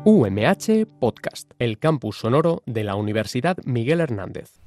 UMH Podcast, el campus sonoro de la Universidad Miguel Hernández.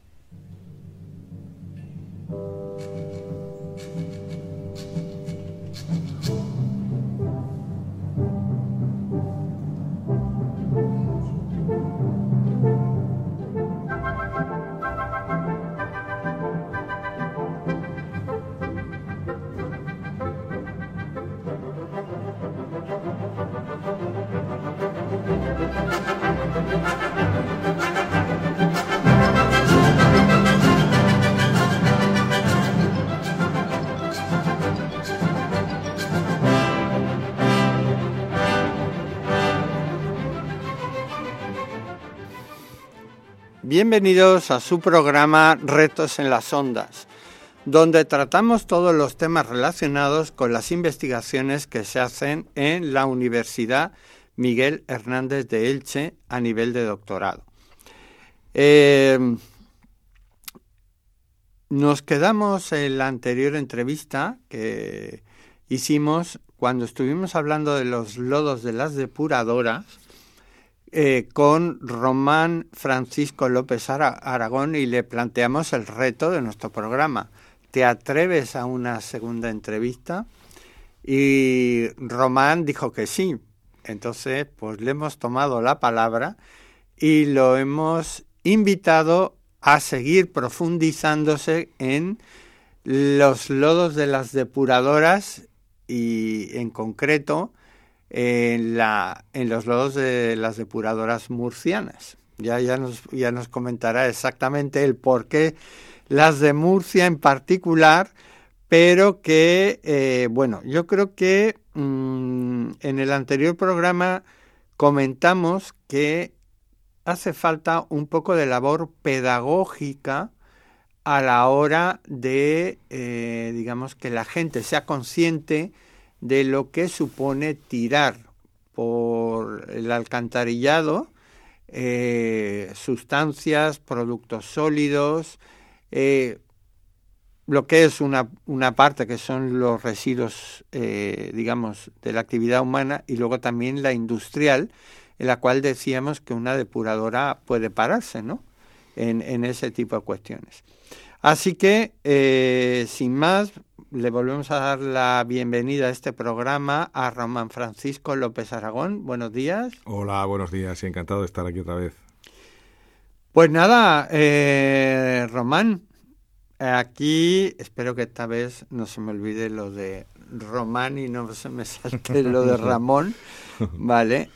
Bienvenidos a su programa Retos en las Ondas, donde tratamos todos los temas relacionados con las investigaciones que se hacen en la Universidad Miguel Hernández de Elche a nivel de doctorado. Nos quedamos en la anterior entrevista que hicimos cuando estuvimos hablando de los lodos de las depuradoras, con Román Francisco López Aragón, y le planteamos el reto de nuestro programa. ¿Te atreves a una segunda entrevista? Y Román dijo que sí. Entonces, pues le hemos tomado la palabra y lo hemos invitado a seguir profundizándose en los lodos de las depuradoras y en concreto en los lodos de las depuradoras murcianas. Ya nos comentará exactamente el por qué las de Murcia en particular, pero que, yo creo que en el anterior programa comentamos que hace falta un poco de labor pedagógica a la hora de, que la gente sea consciente de lo que supone tirar por el alcantarillado sustancias, productos sólidos, lo que es una parte que son los residuos, de la actividad humana, y luego también la industrial, en la cual decíamos que una depuradora puede pararse, ¿no?, en ese tipo de cuestiones. Así que, sin más, le volvemos a dar la bienvenida a este programa a Román Francisco López Aragón. Buenos días. Hola, buenos días. Encantado de estar aquí otra vez. Pues nada, Román, aquí espero que esta vez no se me olvide lo de Román y no se me salte lo de Ramón. Vale.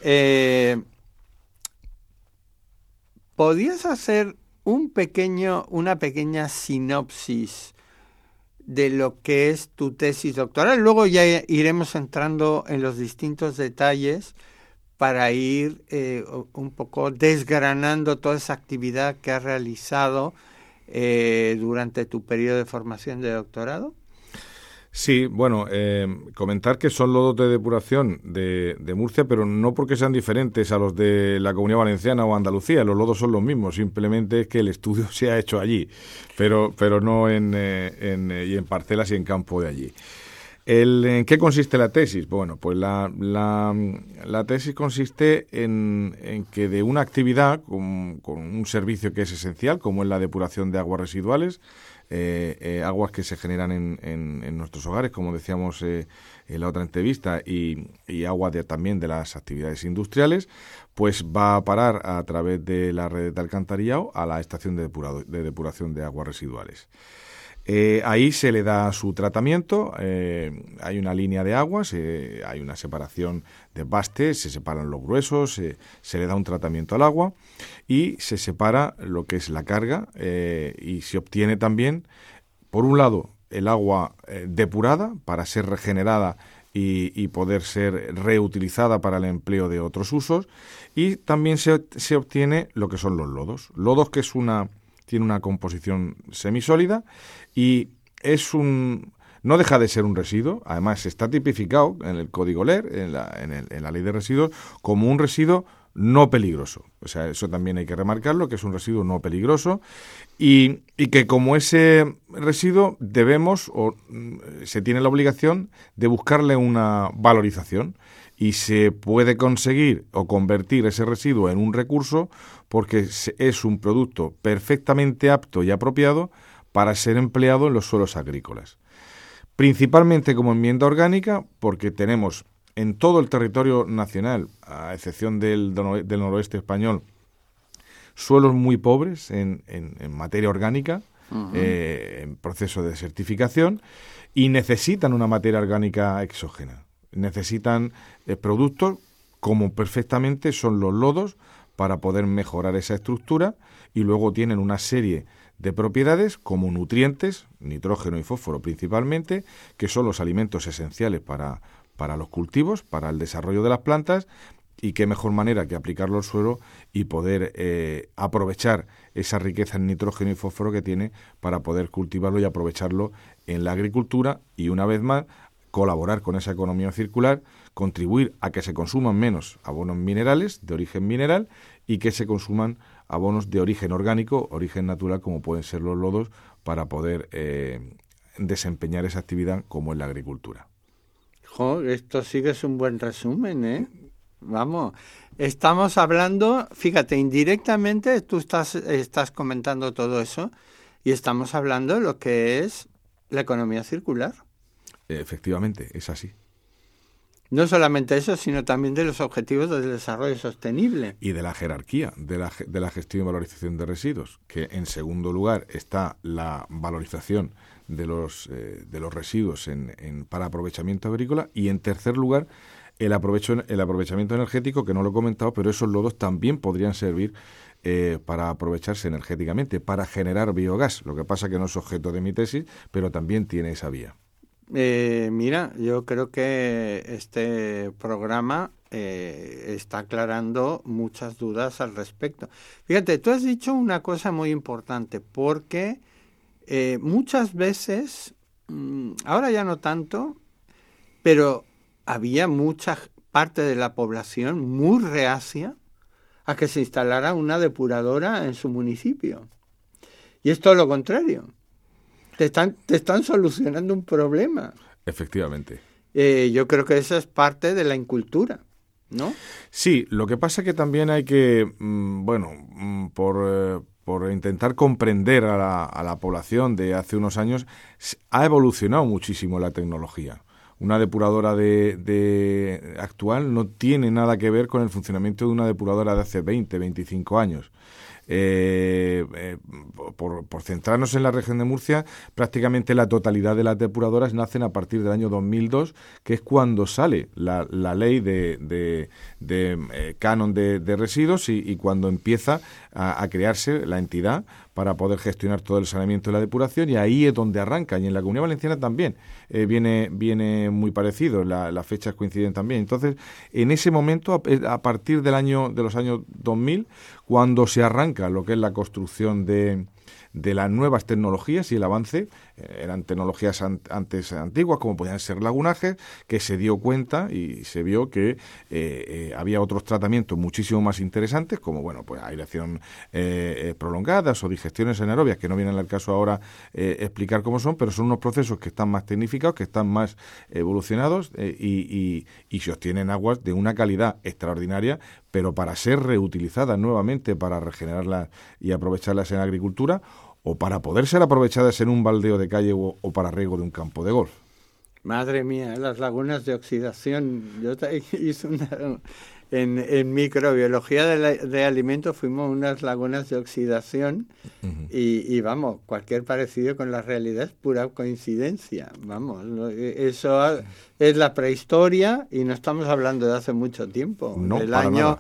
¿Podrías hacer una pequeña sinopsis de lo que es tu tesis doctoral? Luego ya iremos entrando en los distintos detalles para ir un poco desgranando toda esa actividad que has realizado durante tu periodo de formación de doctorado. Sí, comentar que son lodos de depuración de Murcia, pero no porque sean diferentes a los de la Comunidad Valenciana o Andalucía. Los lodos son los mismos, simplemente es que el estudio se ha hecho allí, pero no en parcelas y en campo de allí. ¿En qué consiste la tesis? Bueno, pues la tesis consiste en que de una actividad con un servicio que es esencial, como es la depuración de aguas residuales, aguas que se generan en nuestros hogares, como decíamos en la otra entrevista, y agua también de las actividades industriales, pues va a parar a través de la red de alcantarillado a la estación de depuración de aguas residuales. Ahí se le da su tratamiento, hay una línea de aguas, hay una separación de bastes, se separan los gruesos, se le da un tratamiento al agua y se separa lo que es la carga, y se obtiene también, por un lado, el agua depurada para ser regenerada y poder ser reutilizada para el empleo de otros usos, y también se obtiene lo que son los lodos. Lodos que tiene una composición semisólida y no deja de ser un residuo. Además está tipificado en el Código LER, en la Ley de Residuos, como un residuo no peligroso. O sea, eso también hay que remarcarlo, que es un residuo no peligroso y que como ese residuo debemos o se tiene la obligación de buscarle una valorización y se puede conseguir o convertir ese residuo en un recurso porque es un producto perfectamente apto y apropiado para ser empleado en los suelos agrícolas. Principalmente como enmienda orgánica porque tenemos en todo el territorio nacional, a excepción del noroeste español, suelos muy pobres en materia orgánica, en proceso de desertificación, y necesitan una materia orgánica exógena. Necesitan productos como perfectamente son los lodos para poder mejorar esa estructura y luego tienen una serie de propiedades como nutrientes, nitrógeno y fósforo principalmente, que son los alimentos esenciales para los cultivos, para el desarrollo de las plantas, y qué mejor manera que aplicarlo al suelo y poder aprovechar esa riqueza en nitrógeno y fósforo que tiene para poder cultivarlo y aprovecharlo en la agricultura y, una vez más, colaborar con esa economía circular, contribuir a que se consuman menos abonos minerales de origen mineral y que se consuman abonos de origen orgánico, origen natural, como pueden ser los lodos, para poder desempeñar esa actividad como es la agricultura. Esto sí que es un buen resumen, ¿eh? Vamos, estamos hablando, fíjate, indirectamente tú estás comentando todo eso y estamos hablando de lo que es la economía circular. Efectivamente, es así. No solamente eso, sino también de los objetivos del desarrollo sostenible. Y de la jerarquía de la gestión y valorización de residuos, que en segundo lugar está la valorización de los residuos para aprovechamiento agrícola y en tercer lugar el aprovechamiento energético, que no lo he comentado, pero esos lodos también podrían servir para aprovecharse energéticamente, para generar biogás. Lo que pasa que no es objeto de mi tesis, pero también tiene esa vía. Mira, yo creo que este programa está aclarando muchas dudas al respecto. Fíjate, tú has dicho una cosa muy importante, porque muchas veces, ahora ya no tanto, pero había mucha parte de la población muy reacia a que se instalara una depuradora en su municipio. Y es todo lo contrario. Te están solucionando un problema. Efectivamente. Yo creo que eso es parte de la incultura, ¿no? Sí, lo que pasa es que también hay que, por intentar comprender a la población de hace unos años, ha evolucionado muchísimo la tecnología. Una depuradora actual no tiene nada que ver con el funcionamiento de una depuradora de hace 20, 25 años. Por centrarnos en la región de Murcia, prácticamente la totalidad de las depuradoras nacen a partir del año 2002, que es cuando sale la ley de canon de residuos y cuando empieza a crearse la entidad para poder gestionar todo el saneamiento de la depuración, y ahí es donde arranca. Y en la Comunidad Valenciana también viene muy parecido, las fechas coinciden también. Entonces, en ese momento, a partir de los años 2000, cuando se arranca lo que es la construcción de las nuevas tecnologías y el avance, eran tecnologías antes antiguas, como podían ser lagunajes, que se dio cuenta y se vio que había otros tratamientos muchísimo más interesantes, como aireación prolongadas o digestiones anaerobias, que no vienen al caso ahora explicar cómo son, pero son unos procesos que están más tecnificados, que están más evolucionados y se obtienen aguas de una calidad extraordinaria, pero para ser reutilizadas nuevamente, para regenerarlas y aprovecharlas en agricultura, o para poder ser aprovechadas en un baldeo de calle o para riego de un campo de golf. Madre mía, las lagunas de oxidación. Yo hice en microbiología de alimentos fuimos unas lagunas de oxidación y vamos, cualquier parecido con la realidad es pura coincidencia. Vamos, eso es la prehistoria y no estamos hablando de hace mucho tiempo. No, del para año nada.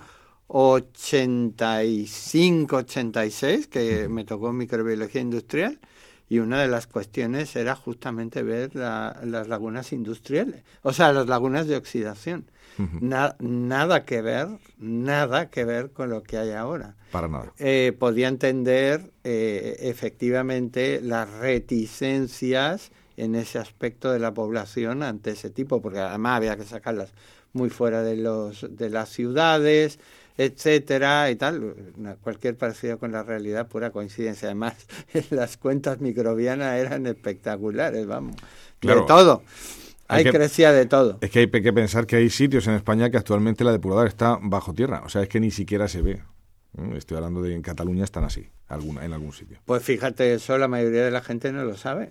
85, 86, que me tocó microbiología industrial, y una de las cuestiones era justamente ver las lagunas industriales, o sea, las lagunas de oxidación. Nada que ver con lo que hay ahora. Para nada. Podía entender efectivamente las reticencias en ese aspecto de la población ante ese tipo, porque además había que sacarlas muy fuera de las ciudades, etcétera y tal. Cualquier parecido con la realidad, pura coincidencia. Además, las cuentas microbianas eran espectaculares, vamos, claro, de todo. Ahí crecía de todo. Es que hay que pensar que hay sitios en España que actualmente la depuradora está bajo tierra, o sea, es que ni siquiera se ve. Estoy hablando de que en Cataluña están así, en algún sitio. Pues fíjate, eso la mayoría de la gente no lo sabe.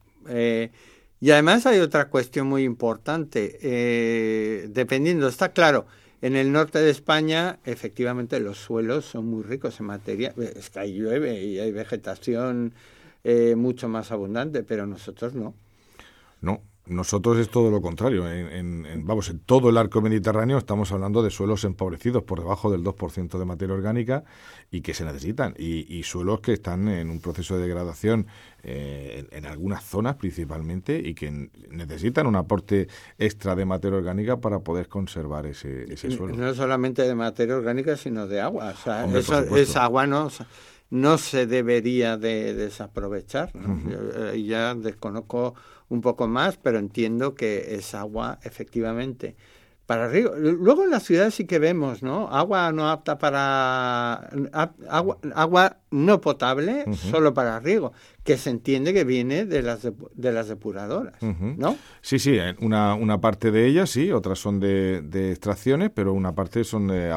Y además hay otra cuestión muy importante. Dependiendo, está claro, en el norte de España, efectivamente, los suelos son muy ricos en materia. Es que ahí llueve y hay vegetación mucho más abundante, pero nosotros no. No. Nosotros es todo lo contrario. En todo el arco mediterráneo estamos hablando de suelos empobrecidos por debajo del 2% de materia orgánica y que se necesitan. Y suelos que están en un proceso de degradación en algunas zonas principalmente y que necesitan un aporte extra de materia orgánica para poder conservar ese suelo. No solamente de materia orgánica, sino de agua. O sea, esa agua no se debería de desaprovechar, ¿no? Yo ya desconozco un poco más, pero entiendo que es agua efectivamente para riego. Luego en las ciudades sí que vemos, ¿no? Agua no apta para agua no potable, solo para riego, que se entiende que viene de las depuradoras, ¿no? Sí, una parte de ellas sí, otras son de extracciones, pero una parte son de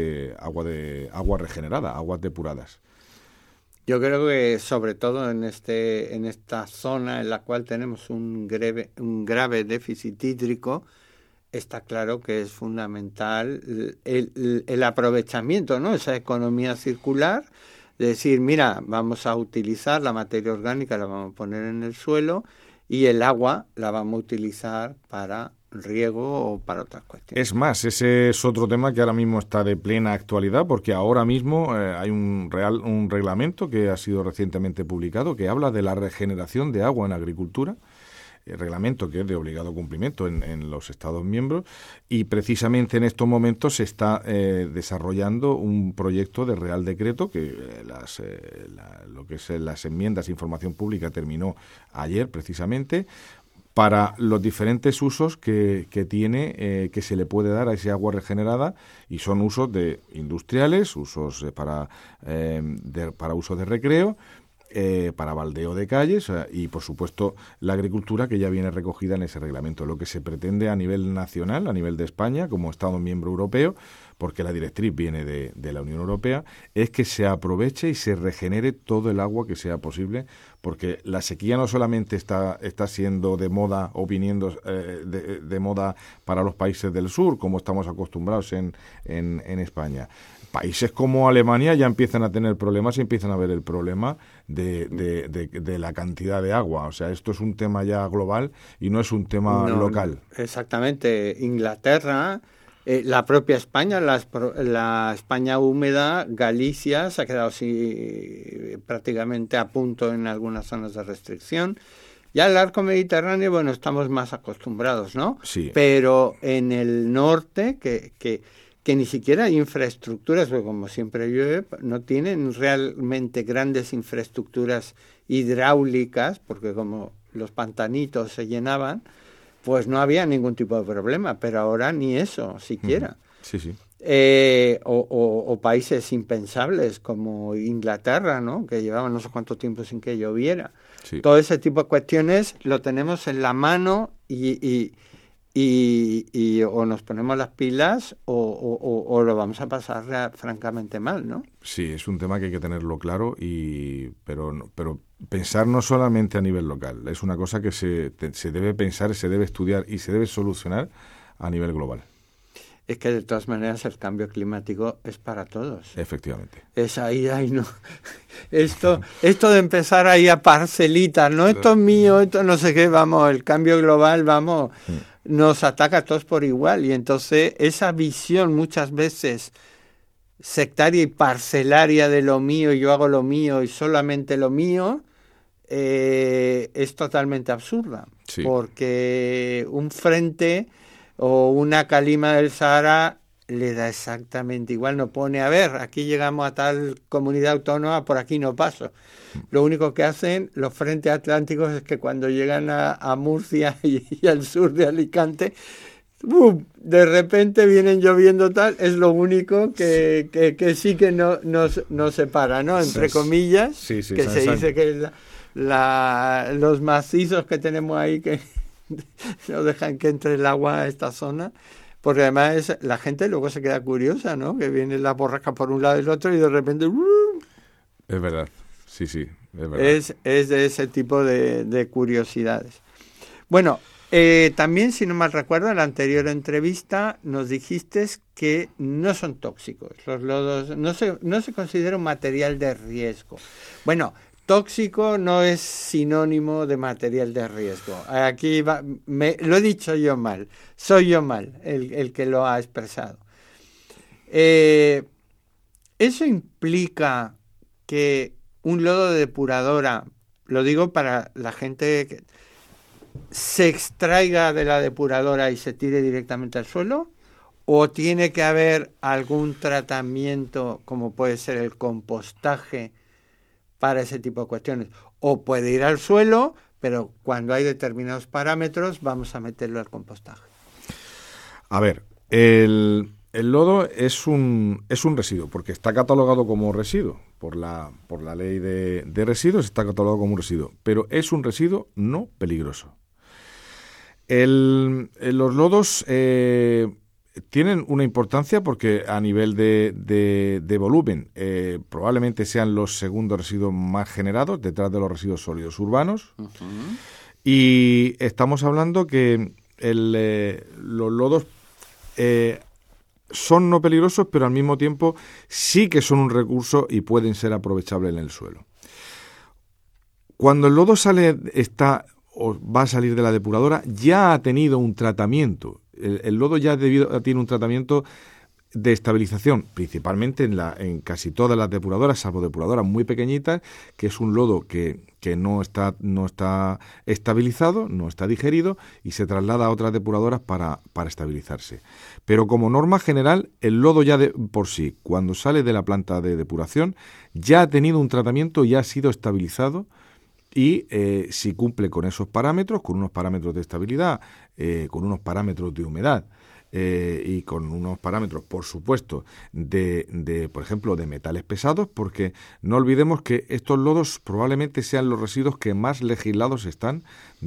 agua regenerada, aguas depuradas. Yo creo que sobre todo en esta zona en la cual tenemos un grave déficit hídrico, está claro que es fundamental el aprovechamiento, ¿no? Esa economía circular, de decir, mira, vamos a utilizar la materia orgánica, la vamos a poner en el suelo y el agua la vamos a utilizar para riego o para otras cuestiones. Es más, ese es otro tema que ahora mismo está de plena actualidad, porque ahora mismo hay un reglamento que ha sido recientemente publicado que habla de la regeneración de agua en agricultura, reglamento que es de obligado cumplimiento en los Estados miembros, y precisamente en estos momentos se está desarrollando un proyecto de Real Decreto que lo que es las enmiendas de información pública terminó ayer precisamente, para los diferentes usos que tiene, que se le puede dar a ese agua regenerada, y son usos industriales, usos para uso de recreo, para baldeo de calles y, por supuesto, la agricultura, que ya viene recogida en ese reglamento. Lo que se pretende a nivel nacional, a nivel de España, como Estado miembro europeo, porque la directriz viene de la Unión Europea, es que se aproveche y se regenere todo el agua que sea posible, porque la sequía no solamente está siendo de moda o viniendo de moda para los países del sur, como estamos acostumbrados en España. Países como Alemania ya empiezan a tener problemas y empiezan a ver el problema de la cantidad de agua. O sea, esto es un tema ya global y no es un tema local. Exactamente. Inglaterra, la propia España, la España húmeda, Galicia se ha quedado así prácticamente a punto en algunas zonas de restricción. Ya el arco mediterráneo, bueno, estamos más acostumbrados, ¿no? Sí. Pero en el norte, que ni siquiera hay infraestructuras, porque como siempre llueve, no tienen realmente grandes infraestructuras hidráulicas, porque como los pantanitos se llenaban, pues no había ningún tipo de problema, pero ahora ni eso siquiera. Sí. O países impensables como Inglaterra, ¿no? Que llevaban no sé cuánto tiempo sin que lloviera. Sí. Todo ese tipo de cuestiones lo tenemos en la mano y o nos ponemos las pilas o lo vamos a pasar francamente mal, ¿no? Sí, es un tema que hay que tenerlo claro, pero pensar no solamente a nivel local, es una cosa que se debe pensar, se debe estudiar y se debe solucionar a nivel global. Es que de todas maneras el cambio climático es para todos. Efectivamente. Es ahí no. Esto de empezar ahí a parcelitas, no, esto es mío, esto no sé qué, vamos, el cambio global, vamos, nos ataca a todos por igual, y entonces esa visión muchas veces sectaria y parcelaria de lo mío, yo hago lo mío y solamente lo mío, es totalmente absurda. Sí. Porque un frente o una calima del Sahara le da exactamente igual, no pone, a ver, aquí llegamos a tal comunidad autónoma, por aquí no paso. Lo único que hacen los frentes atlánticos es que cuando llegan a Murcia y al sur de Alicante, de repente vienen lloviendo tal, es lo único que sí que no separa, ¿no? Entre comillas, sí, que se dice que los macizos que tenemos ahí que no dejan que entre el agua a esta zona, porque además la gente luego se queda curiosa, ¿no? Que viene la borrasca por un lado y el otro y de repente... Es verdad, sí, es verdad. Es de ese tipo de curiosidades. Bueno, también, si no mal recuerdo, en la anterior entrevista nos dijiste que no son tóxicos. Los lodos no se considera un material de riesgo. Bueno, tóxico no es sinónimo de material de riesgo. Aquí lo he dicho yo mal. Soy yo mal el que lo ha expresado. Eso implica que un lodo de depuradora, lo digo para la gente que se extraiga de la depuradora y se tire directamente al suelo, o tiene que haber algún tratamiento como puede ser el compostaje para ese tipo de cuestiones, o puede ir al suelo, pero cuando hay determinados parámetros vamos a meterlo al compostaje. A ver, el lodo es un residuo, porque está catalogado como residuo, por la ley de residuos está catalogado como un residuo, pero es un residuo no peligroso. Los lodos tienen una importancia porque a nivel de volumen probablemente sean los segundos residuos más generados detrás de los residuos sólidos urbanos. Uh-huh. Y estamos hablando que los lodos son no peligrosos, pero al mismo tiempo sí que son un recurso y pueden ser aprovechables en el suelo. Cuando el lodo va a salir de la depuradora, ya ha tenido un tratamiento. El lodo ya tiene un tratamiento de estabilización, principalmente en casi todas las depuradoras, salvo depuradoras muy pequeñitas, que es un lodo que no está estabilizado, no está digerido y se traslada a otras depuradoras para estabilizarse. Pero como norma general, el lodo ya por sí, cuando sale de la planta de depuración, ya ha tenido un tratamiento y ha sido estabilizado. Y si cumple con esos parámetros, con unos parámetros de estabilidad, con unos parámetros de humedad y con unos parámetros, por supuesto, por ejemplo, de metales pesados, porque no olvidemos que estos lodos probablemente sean los residuos que más legislados están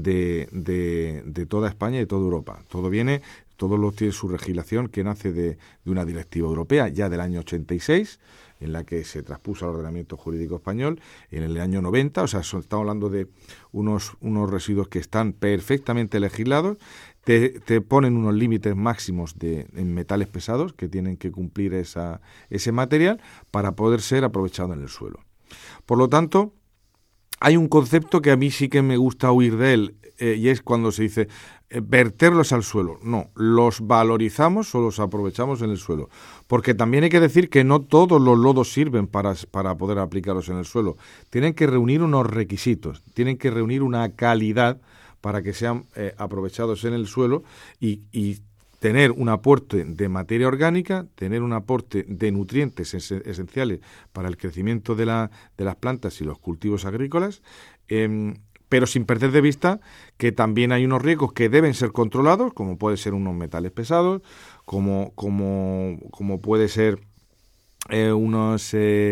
de toda España y de toda Europa. Todo lo tiene su legislación que nace de una directiva europea ya del año 86, en la que se traspuso al ordenamiento jurídico español en el año 90, o sea, estamos hablando de unos residuos que están perfectamente legislados, te ponen unos límites máximos en metales pesados que tienen que cumplir ese material para poder ser aprovechado en el suelo. Por lo tanto, hay un concepto que a mí sí que me gusta huir de él, y es cuando se dice verterlos al suelo. No, los valorizamos o los aprovechamos en el suelo. Porque también hay que decir que no todos los lodos sirven para poder aplicarlos en el suelo. Tienen que reunir unos requisitos, tienen que reunir una calidad para que sean aprovechados en el suelo y tener un aporte de materia orgánica, tener un aporte de nutrientes esenciales para el crecimiento de las plantas y los cultivos agrícolas, pero sin perder de vista que también hay unos riesgos que deben ser controlados, como puede ser unos metales pesados, como puede ser unos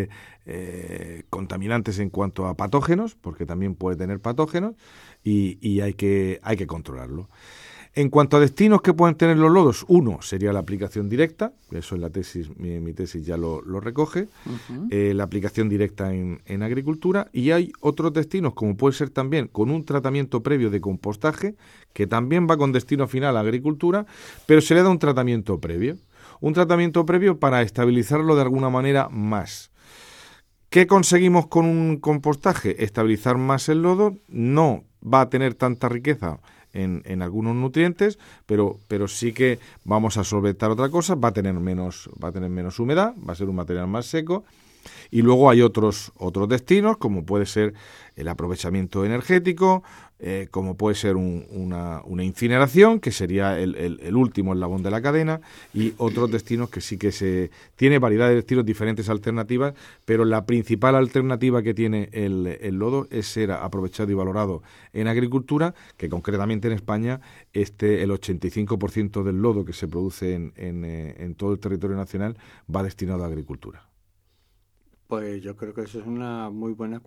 contaminantes en cuanto a patógenos, porque también puede tener patógenos, y hay que controlarlo. En cuanto a destinos que pueden tener los lodos, uno sería la aplicación directa, eso en la tesis, mi tesis ya lo recoge, uh-huh. La aplicación directa en agricultura, y hay otros destinos, como puede ser también con un tratamiento previo de compostaje, que también va con destino final a agricultura, pero se le da un tratamiento previo para estabilizarlo de alguna manera más. ¿Qué conseguimos con un compostaje? Estabilizar más el lodo, no va a tener tanta riqueza en algunos nutrientes, pero sí que vamos a solventar otra cosa, va a tener menos humedad, va a ser un material más seco, y luego hay otros destinos, como puede ser el aprovechamiento energético, como puede ser una incineración, que sería el último eslabón de la cadena, y otros destinos que sí que tiene variedad de destinos diferentes alternativas, pero la principal alternativa que tiene el lodo es ser aprovechado y valorado en agricultura, que concretamente en España el 85% del lodo que se produce en todo el territorio nacional va destinado a agricultura. Pues yo creo que eso es una muy buena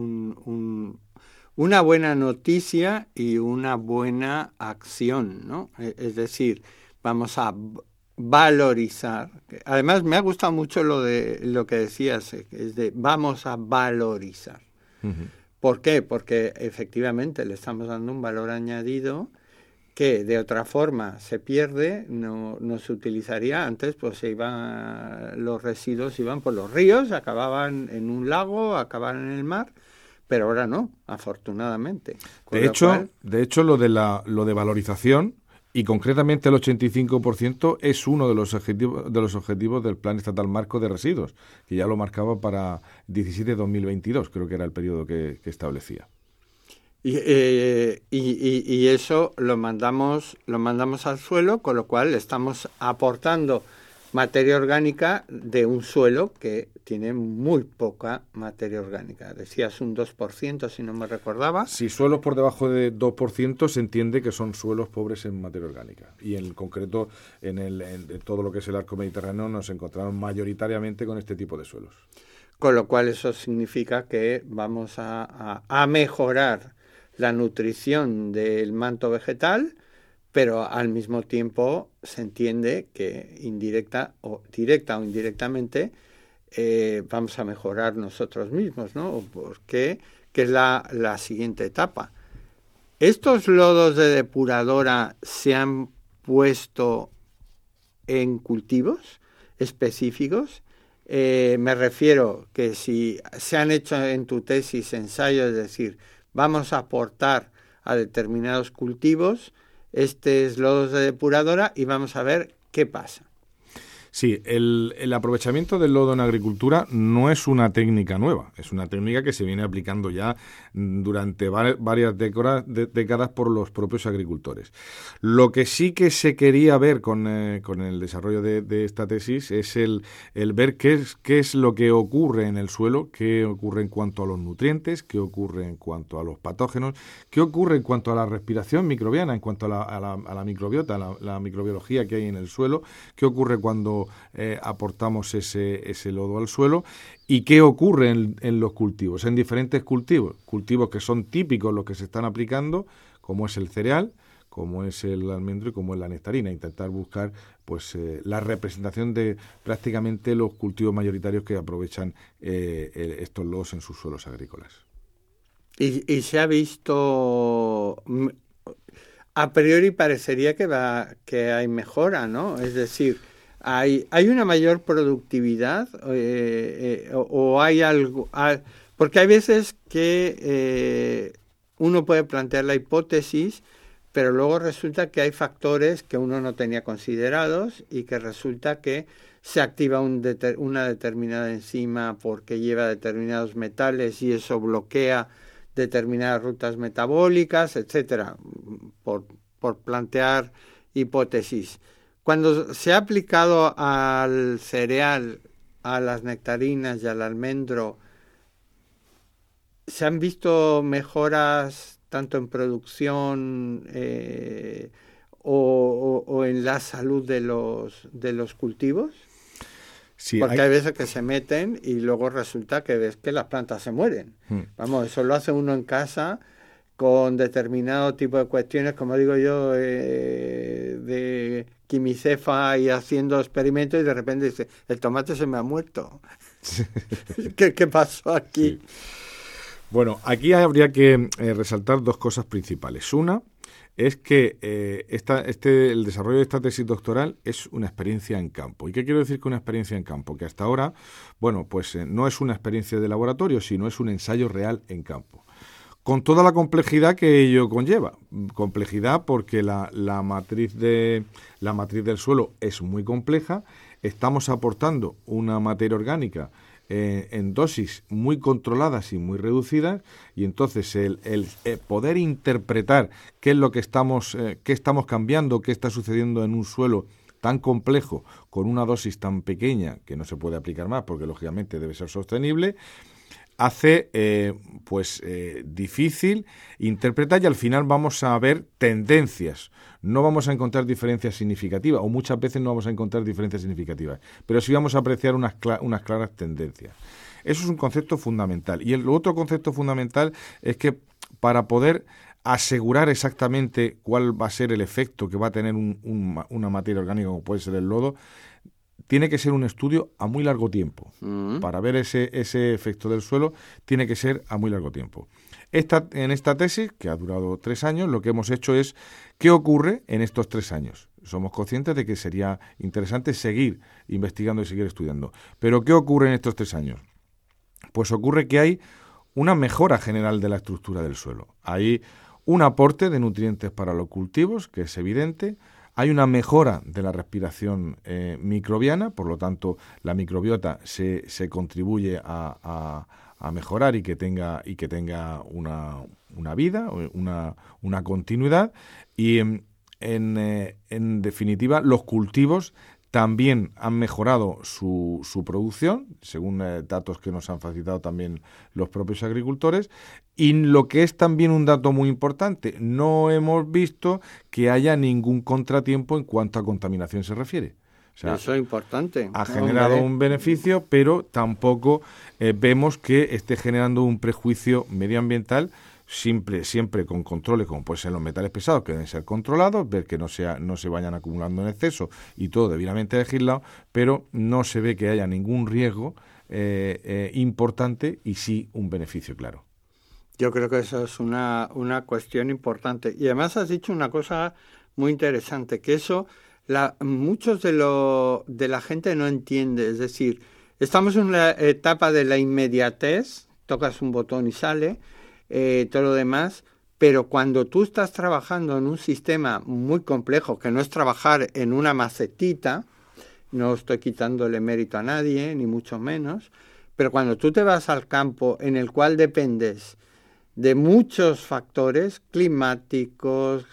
una buena noticia y una buena acción, ¿no? Es decir, vamos a valorizar. Además, me ha gustado mucho lo que decías, es de vamos a valorizar. Uh-huh. ¿Por qué? Porque efectivamente le estamos dando un valor añadido que de otra forma se pierde, no se utilizaría. Antes pues los residuos iban por los ríos, acababan en un lago, acababan en el mar, pero ahora no, afortunadamente. De hecho, lo de valorización, y concretamente el 85%, es uno de los objetivos del Plan Estatal Marco de Residuos, que ya lo marcaba para 17-2022, creo que era el periodo que establecía. Y eso lo mandamos al suelo, con lo cual estamos aportando materia orgánica de un suelo que tiene muy poca materia orgánica. Decías un 2%, si no me recordaba. Si suelos por debajo de 2%, se entiende que son suelos pobres en materia orgánica. Y en concreto, en todo lo que es el arco mediterráneo, nos encontramos mayoritariamente con este tipo de suelos. Con lo cual eso significa que vamos a mejorar la nutrición del manto vegetal, pero al mismo tiempo se entiende que directa o indirectamente vamos a mejorar nosotros mismos, ¿no? Porque que es la siguiente etapa. ¿Estos lodos de depuradora se han puesto en cultivos específicos? Me refiero que si se han hecho en tu tesis ensayos, es decir, vamos a aportar a determinados cultivos estos lodos de depuradora y vamos a ver qué pasa. Sí, el aprovechamiento del lodo en agricultura no es una técnica nueva, es una técnica que se viene aplicando ya durante varias décadas por los propios agricultores. Lo que sí que se quería ver con el desarrollo de esta tesis es el ver qué es lo que ocurre en el suelo, qué ocurre en cuanto a los nutrientes, qué ocurre en cuanto a los patógenos, qué ocurre en cuanto a la respiración microbiana, en cuanto a la microbiota, la microbiología que hay en el suelo, qué ocurre cuando aportamos ese lodo al suelo y qué ocurre en los cultivos, en diferentes cultivos que son típicos los que se están aplicando, como es el cereal, como es el almendro y como es la nectarina, intentar buscar pues la representación de prácticamente los cultivos mayoritarios que aprovechan estos lodos en sus suelos agrícolas. Y se ha visto, a priori parecería que hay mejora, ¿no? Es decir, ¿hay una mayor productividad o hay algo? Porque hay veces que uno puede plantear la hipótesis, pero luego resulta que hay factores que uno no tenía considerados y que resulta que se activa una determinada enzima porque lleva determinados metales y eso bloquea determinadas rutas metabólicas, etcétera, por plantear hipótesis. Cuando se ha aplicado al cereal, a las nectarinas y al almendro, ¿se han visto mejoras tanto en producción o en la salud de los cultivos? Sí, porque hay veces que se meten y luego resulta que ves que las plantas se mueren. Vamos, eso lo hace uno en casa con determinado tipo de cuestiones, como digo yo, de quimicefa y haciendo experimentos y de repente dice, el tomate se me ha muerto. ¿Qué pasó aquí? Sí. Bueno, aquí habría que resaltar dos cosas principales. Una es que el desarrollo de esta tesis doctoral es una experiencia en campo. ¿Y qué quiero decir con una experiencia en campo? Que hasta ahora, bueno, pues no es una experiencia de laboratorio, sino es un ensayo real en campo. Con toda la complejidad que ello conlleva. Complejidad porque la matriz del suelo es muy compleja. Estamos aportando una materia orgánica en dosis muy controladas y muy reducidas, y entonces el poder interpretar qué es lo que qué estamos cambiando, qué está sucediendo en un suelo tan complejo con una dosis tan pequeña que no se puede aplicar más porque lógicamente debe ser sostenible, hace difícil interpretar, y al final vamos a ver tendencias. No vamos a encontrar diferencias significativas, o muchas veces no vamos a encontrar diferencias significativas, pero sí vamos a apreciar unas claras tendencias. Eso es un concepto fundamental. Y el otro concepto fundamental es que para poder asegurar exactamente cuál va a ser el efecto que va a tener una materia orgánica como puede ser el lodo, tiene que ser un estudio a muy largo tiempo. Para ver ese efecto del suelo tiene que ser a muy largo tiempo. En esta tesis, que ha durado 3 años, lo que hemos hecho es ¿qué ocurre en estos 3 años? Somos conscientes de que sería interesante seguir investigando y seguir estudiando. Pero ¿qué ocurre en estos 3 años? Pues ocurre que hay una mejora general de la estructura del suelo. Hay un aporte de nutrientes para los cultivos, que es evidente. Hay una mejora de la respiración microbiana, por lo tanto la microbiota se contribuye a mejorar y que tenga una vida, una continuidad, y en definitiva los cultivos también han mejorado su producción, según datos que nos han facilitado también los propios agricultores. Y lo que es también un dato muy importante, no hemos visto que haya ningún contratiempo en cuanto a contaminación se refiere. O sea, eso es importante. Ha generado un beneficio, pero tampoco vemos que esté generando un prejuicio medioambiental, siempre con controles, como pueden ser los metales pesados, que deben ser controlados, ver que no se vayan acumulando en exceso y todo debidamente legislado, pero no se ve que haya ningún riesgo importante y sí un beneficio claro. Yo creo que eso es una cuestión importante. Y además has dicho una cosa muy interesante, que eso muchos de la gente no entiende. Es decir, estamos en una etapa de la inmediatez, tocas un botón y sale, todo lo demás, pero cuando tú estás trabajando en un sistema muy complejo, que no es trabajar en una macetita, no estoy quitándole mérito a nadie, ni mucho menos, pero cuando tú te vas al campo en el cual dependes de muchos factores climáticos,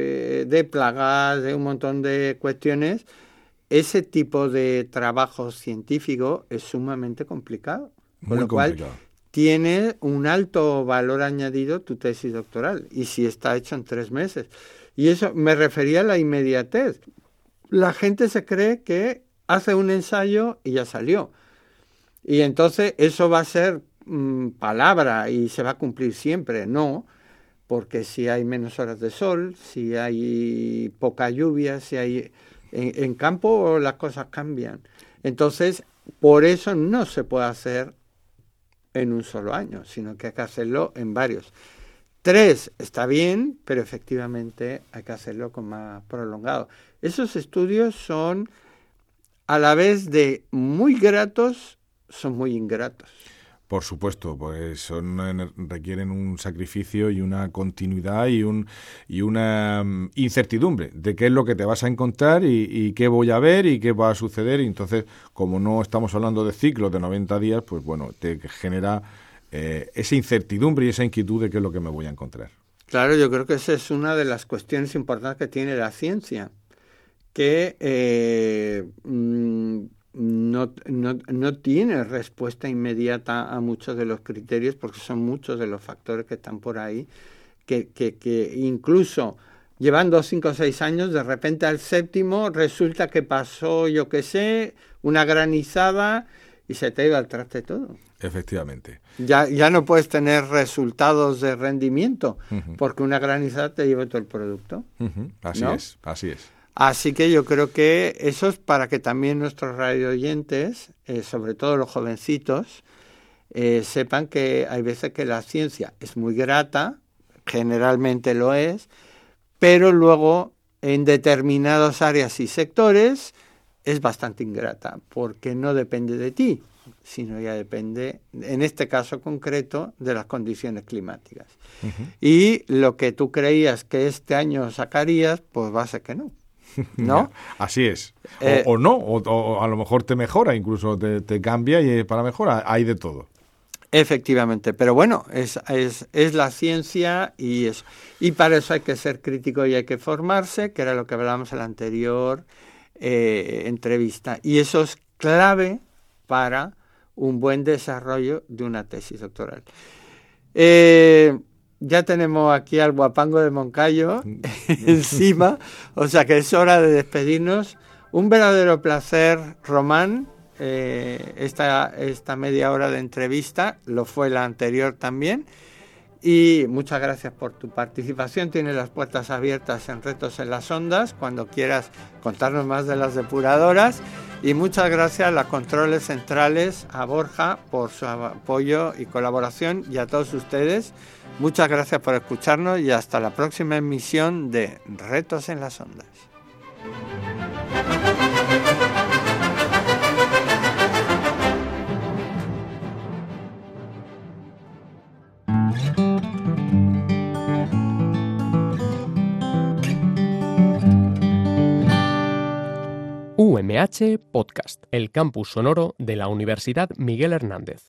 de plagas, de un montón de cuestiones, ese tipo de trabajo científico es sumamente complicado. Con lo cual tiene un alto valor añadido tu tesis doctoral, y si está hecho en 3 meses. Y eso me refería a la inmediatez. La gente se cree que hace un ensayo y ya salió. Y entonces eso va a ser palabra y se va a cumplir siempre. No, porque si hay menos horas de sol, si hay poca lluvia, si hay en campo las cosas cambian. Entonces, por eso no se puede hacer en un solo año, sino que hay que hacerlo en varios. 3 está bien, pero efectivamente hay que hacerlo con más prolongado. Esos estudios son, a la vez de muy gratos, son muy ingratos. Por supuesto, pues requieren un sacrificio y una continuidad y una incertidumbre de qué es lo que te vas a encontrar y qué voy a ver y qué va a suceder. Y entonces, como no estamos hablando de ciclos de 90 días, pues bueno, te genera esa incertidumbre y esa inquietud de qué es lo que me voy a encontrar. Claro, yo creo que esa es una de las cuestiones importantes que tiene la ciencia, que no tiene respuesta inmediata a muchos de los criterios, porque son muchos de los factores que están por ahí, que incluso llevando 5 o 6 años, de repente al 7º resulta que pasó, yo qué sé, una granizada y se te iba al traste todo. Efectivamente. Ya no puedes tener resultados de rendimiento, porque una granizada te lleva todo el producto. Así es. Así que yo creo que eso es para que también nuestros radioyentes, sobre todo los jovencitos, sepan que hay veces que la ciencia es muy grata, generalmente lo es, pero luego en determinadas áreas y sectores es bastante ingrata, porque no depende de ti, sino ya depende, en este caso concreto, de las condiciones climáticas. Y lo que tú creías que este año sacarías, pues va a ser que no. ¿no? Así es. O no, o a lo mejor te mejora, incluso te cambia y para mejora, hay de todo. Efectivamente, pero bueno, es la ciencia y para eso hay que ser crítico y hay que formarse, que era lo que hablábamos en la anterior entrevista. Y eso es clave para un buen desarrollo de una tesis doctoral. Ya tenemos aquí al guapango de Moncayo encima, o sea que es hora de despedirnos. Un verdadero placer, Román. Esta media hora de entrevista, lo fue la anterior también, y muchas gracias por tu participación. Tienes las puertas abiertas en Retos en las Ondas cuando quieras contarnos más de las depuradoras, y muchas gracias a las controles centrales, a Borja por su apoyo y colaboración, y a todos ustedes muchas gracias por escucharnos y hasta la próxima emisión de Retos en las Ondas. UMH Podcast, el campus sonoro de la Universidad Miguel Hernández.